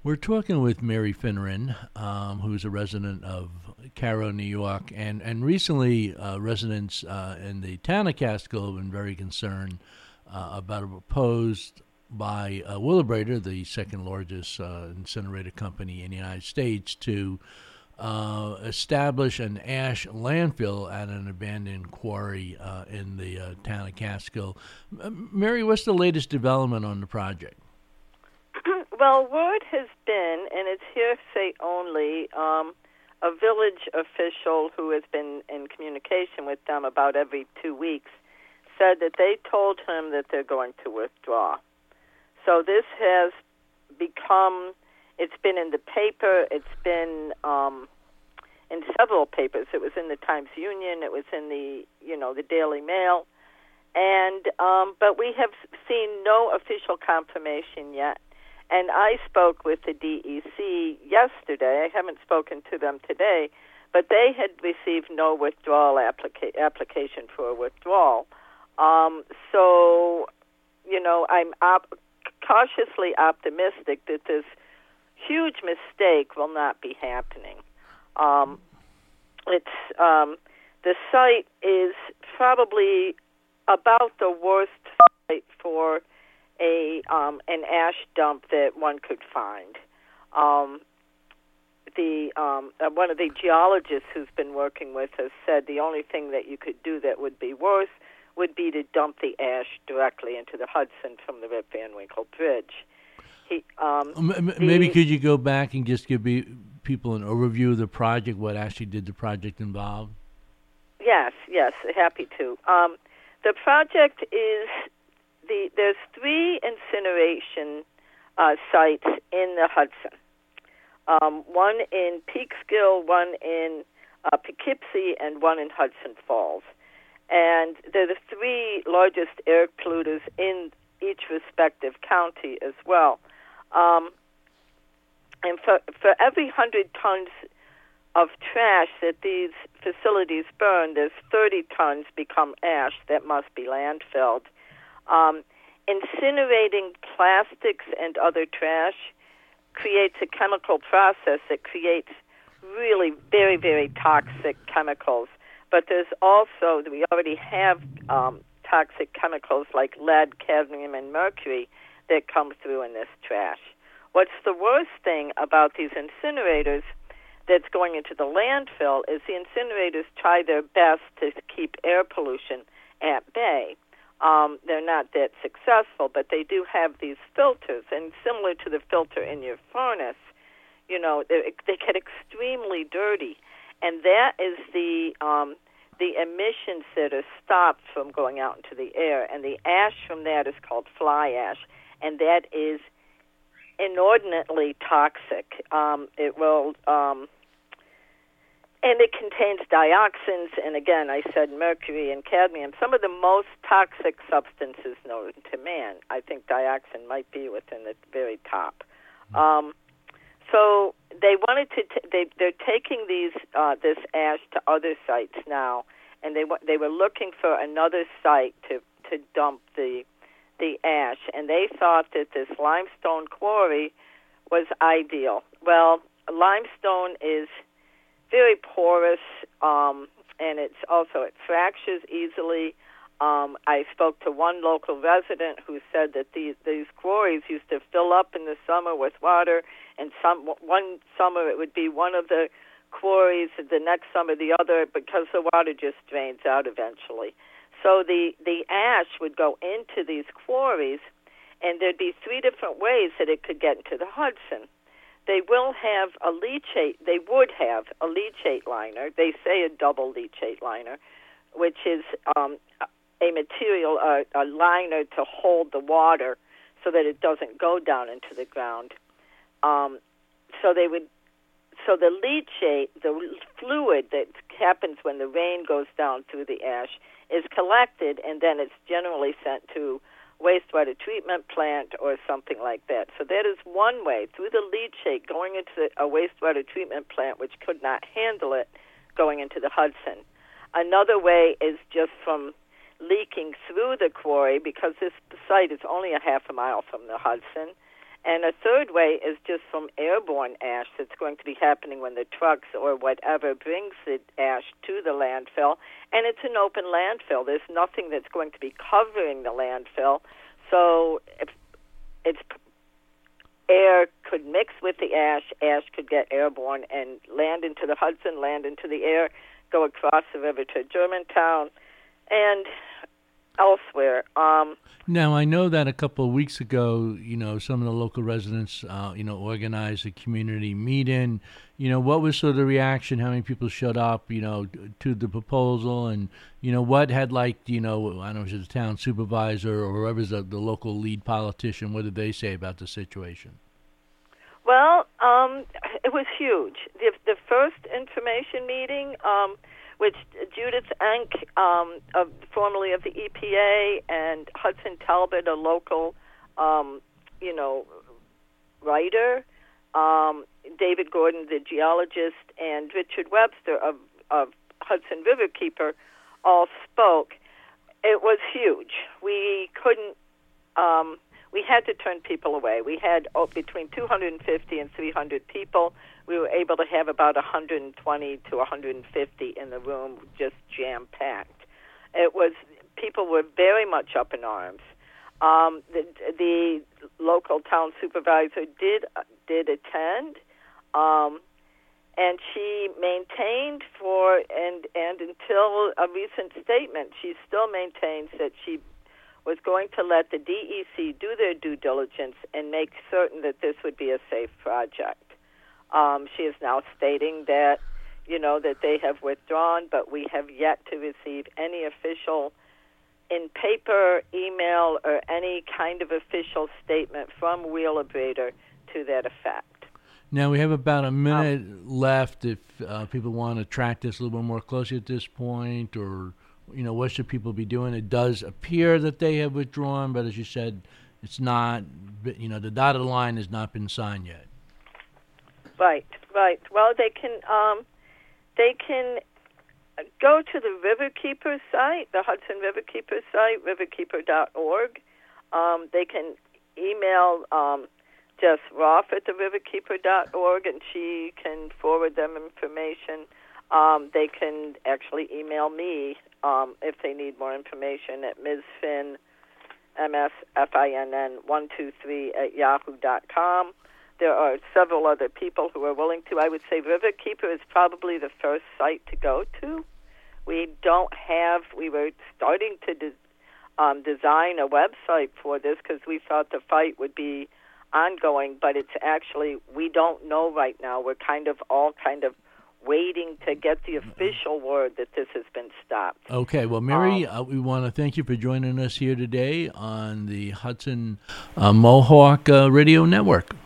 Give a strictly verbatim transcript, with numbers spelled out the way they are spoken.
We're talking with Mary Finneran, um, who's a resident of Caro, New York, and and recently uh, residents uh, in the town of Catskill have been very concerned uh, about a proposed by uh, Wheelabrator, the second largest uh, incinerator company in the United States, to uh, establish an ash landfill at an abandoned quarry uh, in the uh, town of Catskill. M- Mary, what's the latest development on the project? Well, word has been, and it's hearsay only, um, a village official who has been in communication with them about every two weeks said that they told him that they're going to withdraw. So this has become, it's been in the paper, it's been um, in several papers. It was in the Times-Union, it was in the, you know, the Daily Mail, and um, but we have seen no official confirmation yet. And I spoke with the D E C yesterday. I haven't spoken to them today, but they had received no withdrawal applica- application for a withdrawal. Um, so, you know, I'm op- cautiously optimistic that this huge mistake will not be happening. Um, it's um, the site is probably about the worst site for a um, an ash dump that one could find. Um, the um, uh, one of the geologists who's been working with us said the only thing that you could do that would be worse would be to dump the ash directly into the Hudson from the Rip Van Winkle Bridge. He, um, M- the, maybe could you go back and just give be- people an overview of the project, what actually did the project involve? Yes, yes, happy to. Um, the project is... The, there's three incineration uh, sites in the Hudson. Um, one in Peekskill, one in uh, Poughkeepsie, and one in Hudson Falls. And they're the three largest air polluters in each respective county as well. Um, and for, for every one hundred tons of trash that these facilities burn, there's thirty tons become ash that must be landfilled. Um, incinerating plastics and other trash creates a chemical process that creates really very, very toxic chemicals. But there's also, we already have um, toxic chemicals like lead, cadmium, and mercury that come through in this trash. What's the worst thing about these incinerators that's going into the landfill is the incinerators try their best to keep air pollution at bay. Um, they're not that successful, but they do have these filters, and similar to the filter in your furnace, you know, they, they get extremely dirty, and that is the um, the emissions that are stopped from going out into the air, and the ash from that is called fly ash, and that is inordinately toxic. Um, it will... Um, And it contains dioxins, and again, I said mercury and cadmium, some of the most toxic substances known to man. I think dioxin might be within the very top. Um, so they wanted to. T- they they're taking these uh, this ash to other sites now, and they they were looking for another site to, to dump the the ash, and they thought that this limestone quarry was ideal. Well, limestone is very porous, um, and it's also, it fractures easily. Um, I spoke to one local resident who said that these, these quarries used to fill up in the summer with water, and some one summer it would be one of the quarries, the next summer the other, because the water just drains out eventually. So the, the ash would go into these quarries, and there'd be three different ways that it could get into the Hudson. They will have a leachate, they would have a leachate liner, they say a double leachate liner, which is um, a material, a, a liner to hold the water so that it doesn't go down into the ground. Um, so they would, so the leachate, the fluid that happens when the rain goes down through the ash, is collected, and then it's generally sent to wastewater treatment plant or something like that. So that is one way, through the leachate, going into a wastewater treatment plant, which could not handle it, going into the Hudson. Another way is just from leaking through the quarry, because this site is only a half a mile from the Hudson, And a third way is just from airborne ash that's going to be happening when the trucks or whatever brings the ash to the landfill. And it's an open landfill. There's nothing that's going to be covering the landfill. So if it's air could mix with the ash, ash could get airborne and land into the Hudson, land into the air, go across the river to Germantown, and elsewhere. Um, now, I know that a couple of weeks ago, you know, some of the local residents, uh, you know, organized a community meeting. You know, what was sort of the reaction? How many people showed up, you know, to the proposal? And, you know, what had, like, you know, I don't know, was it the town supervisor or whoever's the, the local lead politician, what did they say about the situation? Well, um, it was huge. The, the first information meeting, um, which Judith Enck, um, of, formerly of the E P A, and Hudson Talbot, a local, um, you know, writer, um, David Gordon, the geologist, and Richard Webster of, of Hudson Riverkeeper all spoke. It was huge. We couldn't, um, we had to turn people away. We had oh, between two hundred fifty and three hundred people. We were able to have about one hundred twenty to one hundred fifty in the room, just jam-packed. It was, people were very much up in arms. Um, the, the local town supervisor did did attend, um, and she maintained for, and, and until a recent statement, she still maintains that she was going to let the D E C do their due diligence and make certain that this would be a safe project. Um, she is now stating that, you know, that they have withdrawn, but we have yet to receive any official, in paper, email, or any kind of official statement from Wheelabrator to that effect. Now, we have about a minute um, left if uh, people want to track this a little bit more closely at this point, or, you know, what should people be doing? It does appear that they have withdrawn, but as you said, it's not, you know, the dotted line has not been signed yet. Right, right. Well, they can um, they can go to the Riverkeeper site, the Hudson Riverkeeper site, riverkeeper dot org. Um, they can email um, Jess Roth at the riverkeeper dot org, and she can forward them information. Um, they can actually email me um, if they need more information at msfinn, M S F I N N one two three at yahoo dot com. There are several other people who are willing to. I would say Riverkeeper is probably the first site to go to. We don't have, we were starting to de- um, design a website for this because we thought the fight would be ongoing, but it's actually, we don't know right now. We're kind of all kind of waiting to get the official word that this has been stopped. Okay, well, Mary, um, uh, we want to thank you for joining us here today on the Hudson uh, Mohawk uh, Radio Network.